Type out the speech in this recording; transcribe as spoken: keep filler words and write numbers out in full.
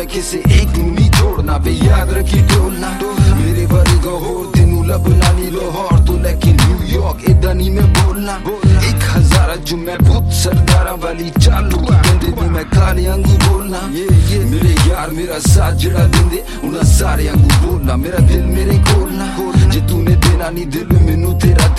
किसी एक नू नहीं छोड़ना वे याद रखी टोलना मेरे वर्गा होर तेनू लभना नी लाहौर तो लेकिन न्यूयॉर्क इदा नहीं मैं बोलना एक हजार जो मैं भूत सरदारा वाली चालू कहते दी मैं काले आंगू बोलना मेरे यार मेरा साथ जड़ा देंदे उन्हां सारे आंगू बोलना मेरा दिल मेरे खोलना जे तूने देना नहीं दिल मैनू तेरा